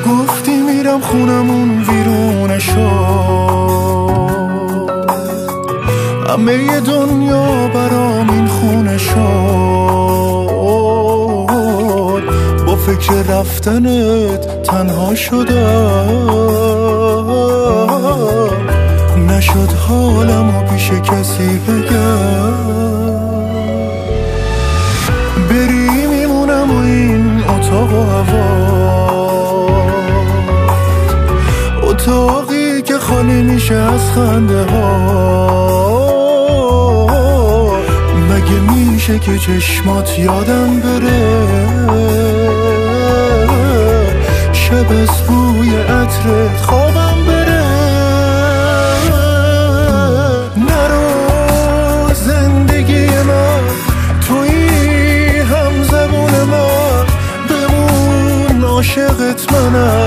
گفتی میرم خونمون ویرونه شد، همه دنیا برام این خونه شد. با فکر رفتنت تنها شدم، نشد حالمو پیش کسی بگم. بری میمونم و این اتاق و هوا، اتاقی که خالی میشه از خنده ها. مگه میشه که چشمات یادم بره، شب از بوی عطرت خوابم بره. نرو زندگی من، تویی هم زبون من، بمون عاشقت منم.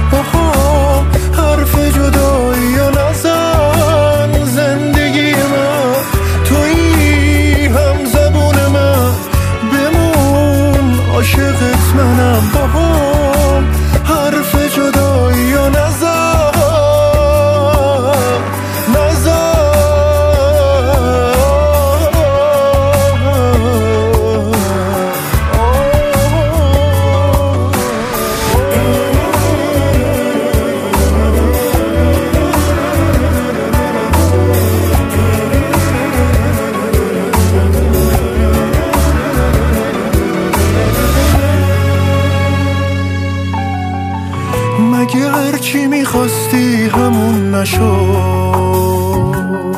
حرف جدایی یا نزن، زندگی من تویی هم زبون من، بمون عاشقت منم. بابام حرف جدایی یا نزن، نزن. مگه هرچی میخواستی همون نشد،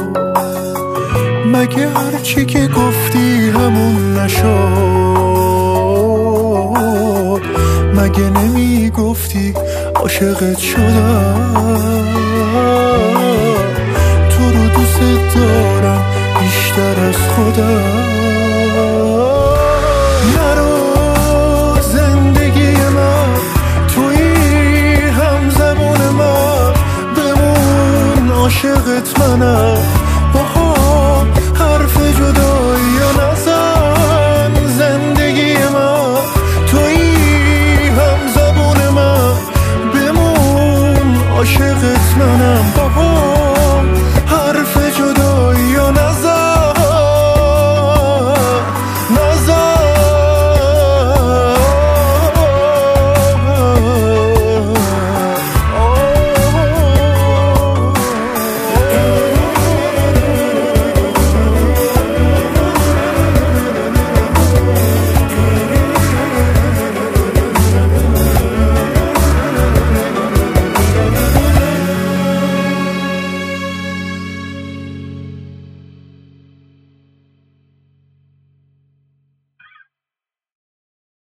مگه هرچی که گفتی همون نشد. مگه نمیگفتی عاشقت شدم، تو رو دوست دارم بیشتر از خودم. نرو